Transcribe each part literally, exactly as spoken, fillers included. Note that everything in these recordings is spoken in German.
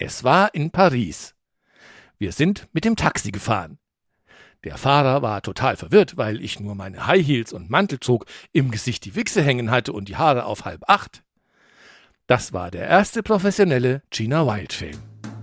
Es war in Paris. Wir sind mit dem Taxi gefahren. Der Fahrer war total verwirrt, weil ich nur meine High Heels und Mantel trug, im Gesicht die Wichse hängen hatte und die Haare auf halb acht. Das war der erste professionelle Gina Wild-Film.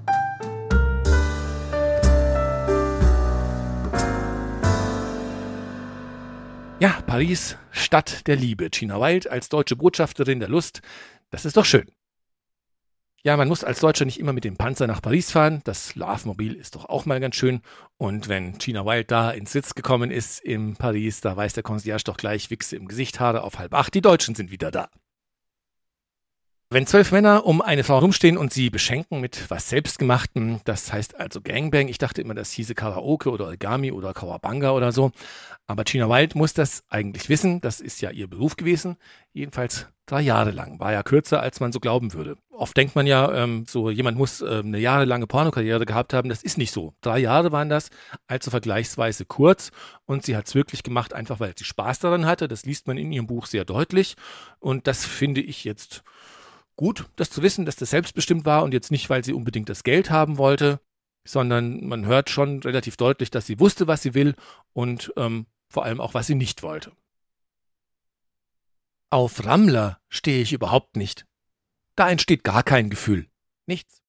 Ja, Paris, Stadt der Liebe. Gina Wild als deutsche Botschafterin der Lust. Das ist doch schön. Ja, man muss als Deutscher nicht immer mit dem Panzer nach Paris fahren. Das Love-Mobil ist doch auch mal ganz schön. Und wenn Gina Wild da ins Sitz gekommen ist in Paris, da weiß der Concierge doch gleich, Wichse im Gesicht, Haare auf halb acht. Die Deutschen sind wieder da. Wenn zwölf Männer um eine Frau rumstehen und sie beschenken mit was Selbstgemachtem, das heißt also Gangbang. Ich dachte immer, das hieße Karaoke oder Origami oder Kawabanga oder so. Aber Gina Wild muss das eigentlich wissen. Das ist ja ihr Beruf gewesen. Jedenfalls drei Jahre lang. War ja kürzer, als man so glauben würde. Oft denkt man ja, ähm, so jemand muss ähm, eine jahrelange Pornokarriere gehabt haben. Das ist nicht so. Drei Jahre waren das, also vergleichsweise kurz. Und sie hat es wirklich gemacht, einfach weil sie Spaß daran hatte. Das liest man in ihrem Buch sehr deutlich. Und das finde ich jetzt gut, das zu wissen, dass das selbstbestimmt war und jetzt nicht, weil sie unbedingt das Geld haben wollte, sondern man hört schon relativ deutlich, dass sie wusste, was sie will und ähm, vor allem auch, was sie nicht wollte. Auf Rammler stehe ich überhaupt nicht. Da entsteht gar kein Gefühl. Nichts.